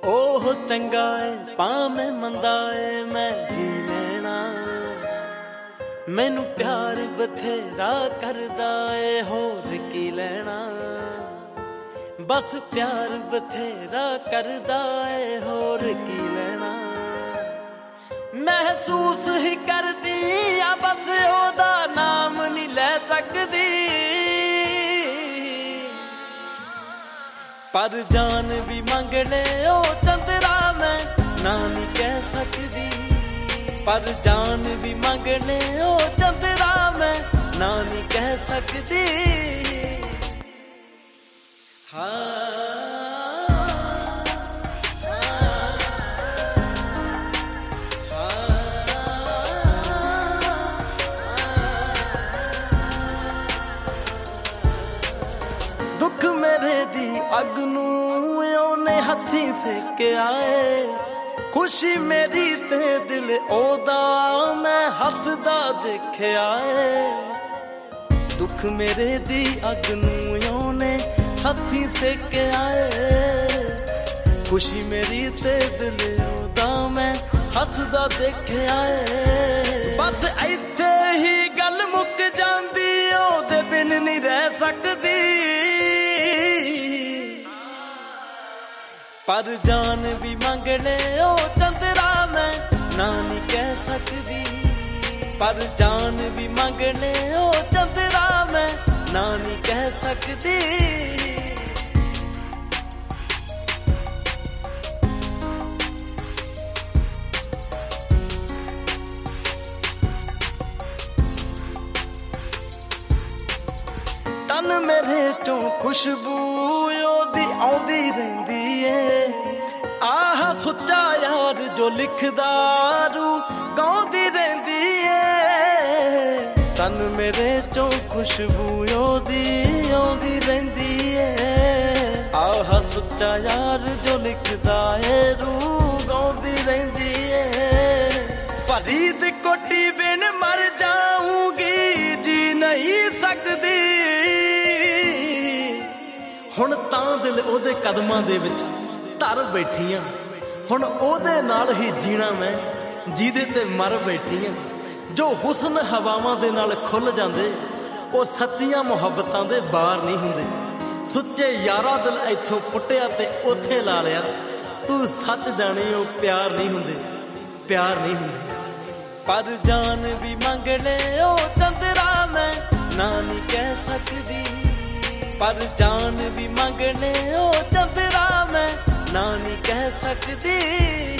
ਉਹ ਚੰਗਾ ਏ ਭਾਵੇਂ ਮੰਦਾ ਏ ਮੈਂ ਜੀ ਲੈਣਾ। ਮੈਨੂੰ ਪਿਆਰ ਬਥੇਰਾ ਕਰਦਾ ਏ ਹੋਰ ਕੀ ਲੈਣਾ। ਬਸ ਪਿਆਰ ਬਥੇਰਾ ਕਰਦਾ ਏ ਹੋਰ ਕੀ ਲੈਣਾ। ਮਹਿਸੂਸ ਹੀ ਕਰਦੀ ਆ ਬਸ ਉਹਦਾ ਨਾਮ ਨਹੀਂ ਲੈ ਸਕਦੀ। ਪਰ ਜਾਨ ਵੀ ਮੰਗਣੇ ਉਹ ਚੰਦਰਾ ਮੈਂ ਨਾ ਨਹੀਂ ਕਹਿ ਸਕਦੀ। ਪਰ ਜਾਨ ਵੀ ਮੰਗਣੇ ਉਹ ਚੰਦਰਾ ਮੈਂ ਨਾ ਨਹੀਂ ਕਹਿ ਸਕਦੀ। ਦੁੱਖ ਮੇਰੇ ਦੀ ਅੱਗ ਨੂੰ ਉਹਨੇ ਹੱਥੀਂ ਸੇਕਿਆ ਏ। ਖੁਸ਼ੀ ਮੇਰੀ ਤੇ ਦਿਲ ਉਹਦਾ ਮੈਂ ਹੱਸਦਾ ਦੇਖਿਆ ਏ। ਦੁੱਖ ਮੇਰੇ ਦੀ ਅੱਗ ਨੂੰ ਉਹਨੇ ਹੱਥੀਂ ਸੇਕਿਆ ਏ। ਖੁਸ਼ੀ ਮੇਰੀ ਤੇ ਦਿਲ ਉਹਦਾ ਮੈਂ ਹੱਸਦਾ ਦੇਖਿਆ ਏ। ਬਸ ਇੱਥੇ ਹੀ ਗੱਲ ਮੁੱਕ ਜਾਂਦੀ ਉਹਦੇ ਬਿਨ ਨਹੀਂ ਰਹਿ ਸਕਦੀ। ਪਰ ਜਾਨ ਵੀ ਮੰਗਣੇ ਉਹ ਚੰਦਰਾ ਮੈਂ ਨਾ ਨਹੀਂ ਕਹਿ ਸਕਦੀ। ਪਰ ਜਾਨ ਵੀ ਮੰਗਣੇ ਉਹ ਚੰਦਰਾ ਮੈਂ ਨਾ ਨਹੀਂ ਕਹਿ ਸਕਦੀ। ਤਨ ਮੇਰੇ ਚੋਂ ਖੁਸ਼ਬੂ ਉਹਦੀ ਆਉਂਦੀ ਰਹਿੰਦੀ ਏ। ਆਹ ਸੁੱਚਾ ਯਾਰ ਜੋ ਲਿਖਦਾ ਰੂ ਗਾਉਂਦੀ ਰਹਿੰਦੀ ਏ। ਤਨ ਮੇਰੇ ਚੋਂ ਖੁਸ਼ਬੂ ਉਹਦੀ ਆਉਂਦੀ ਰਹਿੰਦੀ ਏ। ਆਹ ਸੁੱਚਾ ਯਾਰ ਜੋ ਲਿਖਦਾ ਏ ਰੂ ਗਾਉਂਦੀ ਰਹਿੰਦੀ ਏ। ਫਰੀਦ ਕੋਟੀ ਬਿਨ ਮਰ ਜਾਊਂਗੀ ਜੀ ਨਹੀਂ ਸਕਦੀ। ਹੁਣ ਤਾਂ ਦਿਲ ਉਹਦੇ ਕਦਮਾਂ ਦੇ ਵਿੱਚ ਧਰ ਬੈਠੀਆਂ। ਹੁਣ ਉਹਦੇ ਨਾਲ ਹੀ ਜੀਣਾ ਮੈਂ ਜਿਹਦੇ ਤੇ ਮਰ ਬੈਠੀਆਂ। ਜੋ ਹੁਸਨ ਹਵਾਵਾਂ ਦੇ ਨਾਲ ਖੁੱਲ ਜਾਂਦੇ ਉਹ ਸੱਚੀਆਂ ਮੁਹੱਬਤਾਂ ਦੇ ਬਾਹਰ ਨਹੀਂ ਹੁੰਦੇ। ਸੁੱਚੇ ਯਾਰਾ ਦਿਲ ਇੱਥੋਂ ਪੁੱਟਿਆ ਤੇ ਉੱਥੇ ਲਾ ਲਿਆ। ਤੂੰ ਸੱਚ ਜਾਣੇ ਉਹ ਪਿਆਰ ਨਹੀਂ ਹੁੰਦੇ, ਪਿਆਰ ਨਹੀਂ ਹੁੰਦੇ। ਪਰ ਜਾਨ ਵੀ ਮੰਗਣੇ ਉਹ ਚੰਦਰਾ ਮੈਂ ਨਾ ਨਹੀਂ ਕਹਿ ਸਕਦੀ। ਪਰ ਜਾਨ ਵੀ ਮੰਗਣੇ ਉਹ ਚੰਦਰਾ ਮੈਂ ਨਾ ਨਹੀਂ ਕਹਿ ਸਕਦੀ।